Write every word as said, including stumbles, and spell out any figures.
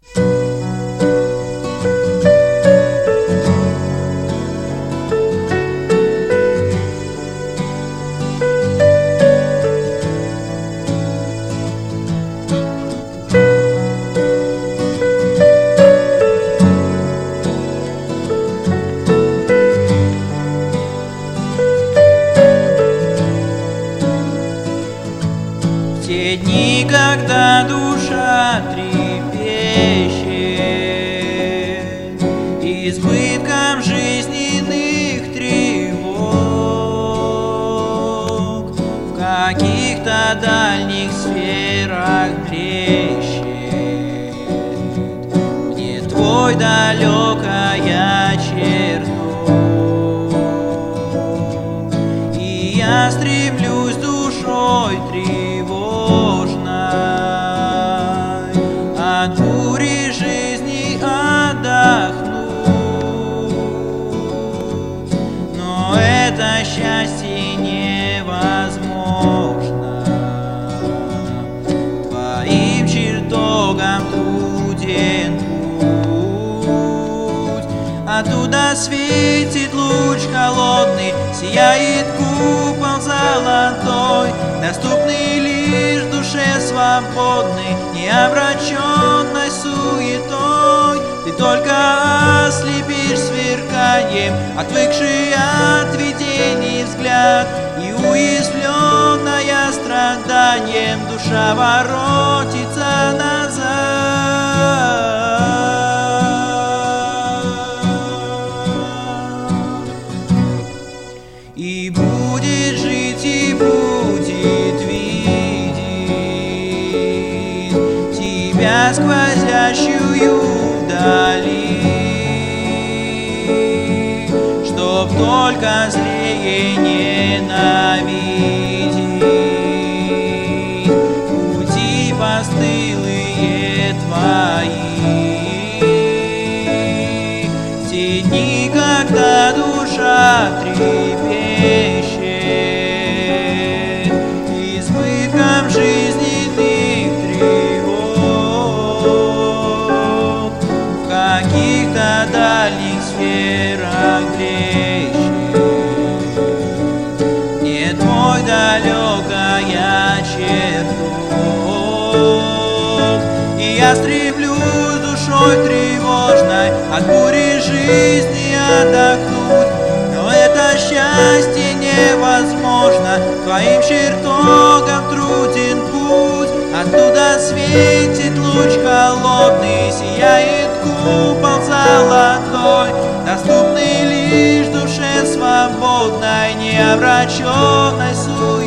Те дни, когда душа трепещет избытком жизненных тревог, в каких-то дальних сферах блещет где твой далекая чертог, и я стремлюсь душой тревожной от бури жизни отдохнуть, но это счастье невозможно твоим чертогам труден путь. Оттуда светит луч холодный, сияет купол золотой, доступный лишь душе свободной, не обращенной суетой. Ты только ослепишь сверканием отвыкший от видений взгляд, и уязвленная страданием душа воротится назад. И будет жить, и будет видеть тебя сквозящую вдали, чтоб только злее ненавидеть пути постылые твои. В те дни, когда душа трепещет избытком жизненных тревог, в каких-то дальних сферах блещет не твой далекая чертог, и я стремлюсь душой тревожной от бури жизни отдохнуть, но это счастье невозможно твоим чертогам труден путь. Оттуда светит луч холодный, сияет купол золотой, доступный лишь душе свободной, не обращенной суетой.